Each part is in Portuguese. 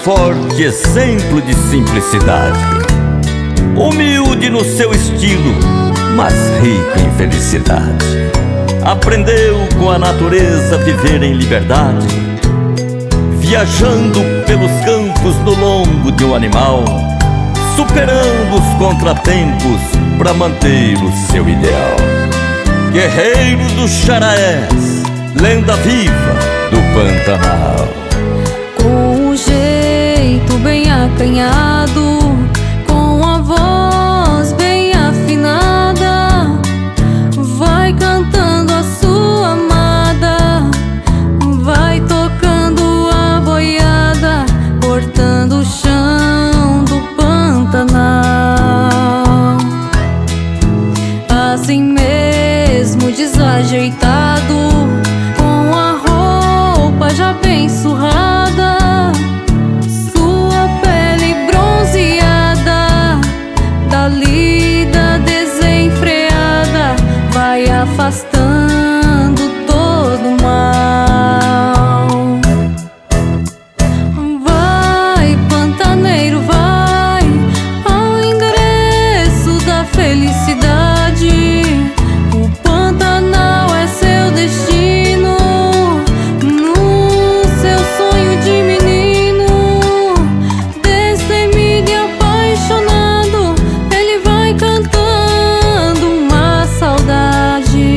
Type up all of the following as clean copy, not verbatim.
forte exemplo de simplicidade. Humilde no seu estilo, mas rico em felicidade. Aprendeu com a natureza a viver em liberdade, viajando pelos campos no lombo de um animal, superando os contratempos para manter o seu ideal. Guerreiro dos Xaraés, lenda viva do Pantanal. Com o jeito bem acanhado, com a voz bem afinada, vai cantando a sua amada, vai tocando a boiada, cortando o chão do Pantanal. Assim mesmo desajeitado, com a roupa já bem surrada, sua pele bronzeada, da lida desenfreada, vai afastando todo o mal. Vai, pantaneiro, vai ao endereço da felicidade. O Pantanal é seu destino, no seu sonho de menino. Destemido e apaixonado, ele vai cantando uma saudade.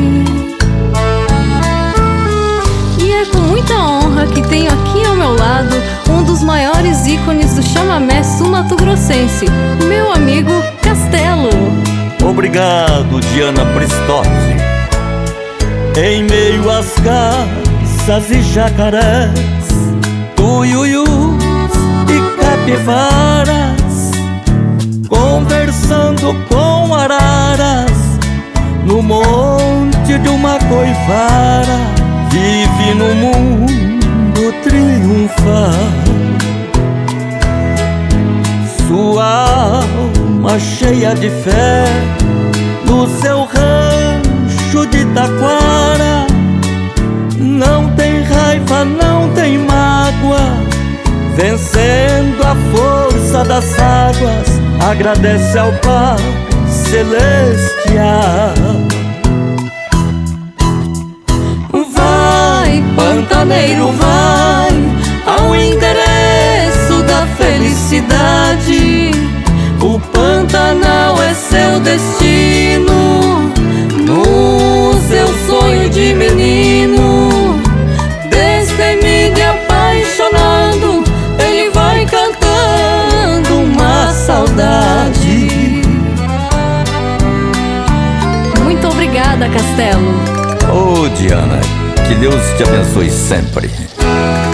E é com muita honra que tenho aqui ao meu lado um dos maiores ícones do chamamé sul-mato-grossense, meu amigo Castelo. Obrigado, Diana Pristotti. Em meio às caças e jacarés, tuiuius e capivaras, conversando com araras no monte de uma coivara, vive no mundo triunfal. Sua alma cheia de fé, no seu rancho de taquara, não tem raiva, não tem mágoa, vencendo a força das águas, agradece ao Pai Celestial. Vai, pantaneiro, vai ao endereço da felicidade. O Pantanal é seu destino, no seu sonho de menino. Destemido e apaixonado, ele vai cantando uma saudade. Muito obrigada, Castelo. Ô, Diana, que Deus te abençoe sempre.